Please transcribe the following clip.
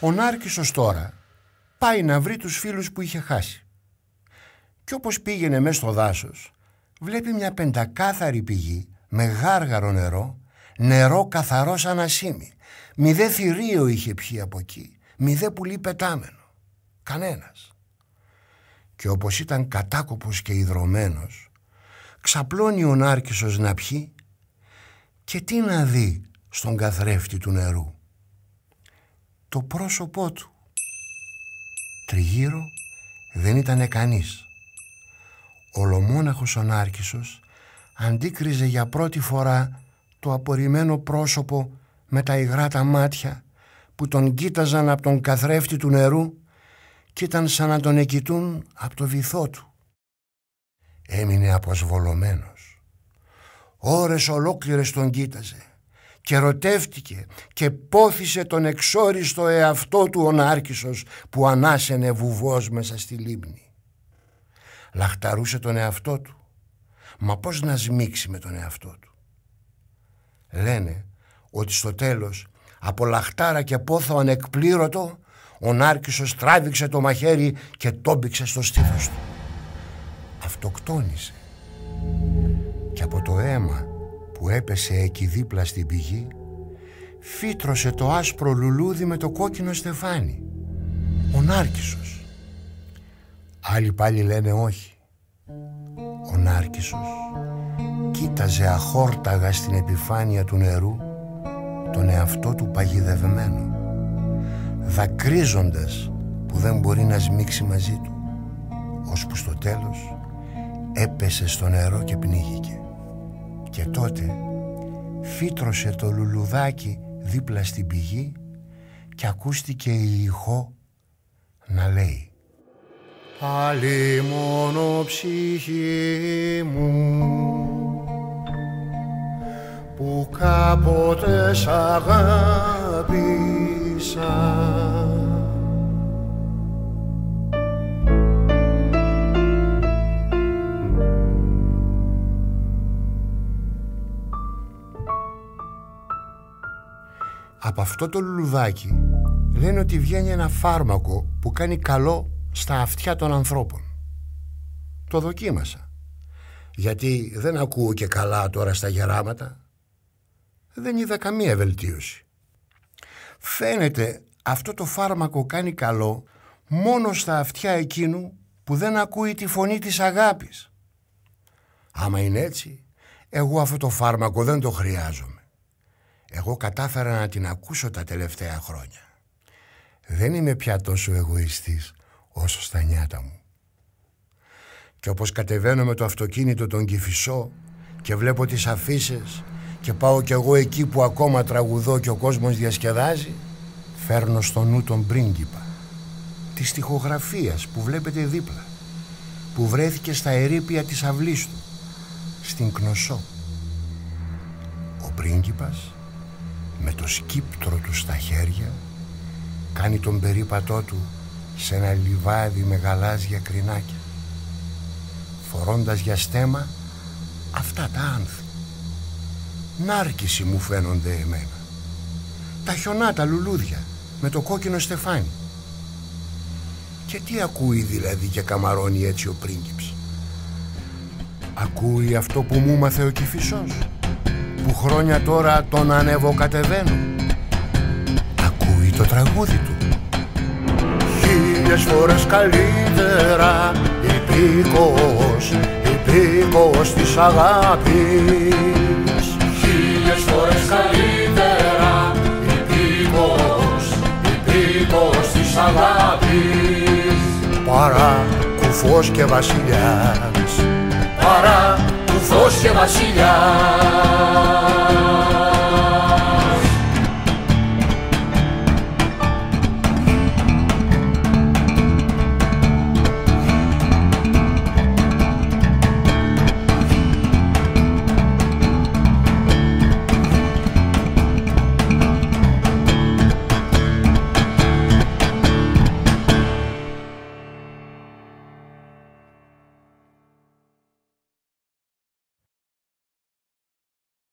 Ο Νάρκισσος τώρα πάει να βρει τους φίλους που είχε χάσει. Κι όπως πήγαινε μες στο δάσος, βλέπει μια πεντακάθαρη πηγή με γάργαρο νερό, νερό καθαρό σαν ασίμι. Μηδέ θηρίο είχε πιει από εκεί, μηδέ πουλί πετάμενο. Κανένας. Και όπως ήταν κατάκοπος και ιδρωμένος, ξαπλώνει ο Νάρκισσος να πιει και τι να δει στον καθρέφτη του νερού? Το πρόσωπό του. Τριγύρω δεν ήτανε κανείς. Ολομόναχος ο Νάρκισσος αντίκριζε για πρώτη φορά το απορριμμένο πρόσωπο με τα υγρά τα μάτια που τον κοίταζαν από τον καθρέφτη του νερού κι ήταν σαν να τον εκοιτούν από το βυθό του. Έμεινε αποσβολωμένος. Ώρες ολόκληρες τον κοίταζε και ερωτεύτηκε και πόθησε τον εξόριστο εαυτό του ο Νάρκισσος που ανάσαινε βουβός μέσα στη λίμνη. Λαχταρούσε τον εαυτό του, μα πώς να σμίξει με τον εαυτό του? Λένε ότι στο τέλος από λαχτάρα και πόθο ανεκπλήρωτο ο Νάρκισσος τράβηξε το μαχαίρι και τόμπιξε στο στήθος του. Αυτοκτόνησε και από το αίμα που έπεσε εκεί δίπλα στην πηγή φύτρωσε το άσπρο λουλούδι με το κόκκινο στεφάνι. Ο Νάρκισσος. Άλλοι πάλι λένε όχι. Ο Νάρκισσος κοίταζε αχόρταγα στην επιφάνεια του νερού τον εαυτό του παγιδευμένο, δακρύζοντας που δεν μπορεί να σμίξει μαζί του, ώσπου στο τέλος έπεσε στο νερό και πνίγηκε. Και τότε φύτρωσε το λουλουδάκι δίπλα στην πηγή και ακούστηκε η ηχό να λέει: «Άλλη μόνο ψυχή μου που κάποτε σ' αγάπησα». Από αυτό το λουλουδάκι λένε ότι βγαίνει ένα φάρμακο που κάνει καλό στα αυτιά των ανθρώπων. Το δοκίμασα, γιατί δεν ακούω και καλά τώρα στα γεράματα. Δεν είδα καμία βελτίωση. Φαίνεται αυτό το φάρμακο κάνει καλό μόνο στα αυτιά εκείνου που δεν ακούει τη φωνή της αγάπης. Άμα είναι έτσι, εγώ αυτό το φάρμακο δεν το χρειάζομαι. Εγώ κατάφερα να την ακούσω τα τελευταία χρόνια. Δεν είμαι πια τόσο εγωιστής όσο στα νιάτα μου. Και όπως κατεβαίνω με το αυτοκίνητο τον Κηφισό και βλέπω τις αφίσες και πάω κι εγώ εκεί που ακόμα τραγουδώ και ο κόσμος διασκεδάζει, φέρνω στο νου τον πρίγκιπα της στιχογραφίας που βλέπετε δίπλα, που βρέθηκε στα ερείπια της αυλής του, στην Κνωσό. Ο πρίγκιπας με το σκύπτρο του στα χέρια κάνει τον περίπατό του σε ένα λιβάδι με γαλάζια κρινάκια, φορώντας για στέμα αυτά τα άνθη. Νάρκισσοι μου φαίνονται εμένα, τα χιονάτα λουλούδια με το κόκκινο στεφάνι. Και τι ακούει δηλαδή και καμαρώνει έτσι ο πρίγκιπς? Ακούει αυτό που μου μάθε ο Κηφισός, που χρόνια τώρα τον ανεβοκατεβαίνω. Ακούει το τραγούδι του. Χίλιες φορές καλύτερα υπήκος της αγάπης. Χίλιες φορές καλύτερα υπήκος της αγάπης, παρά κουφός και βασιλιάς, παρά κουφός και βασιλιάς.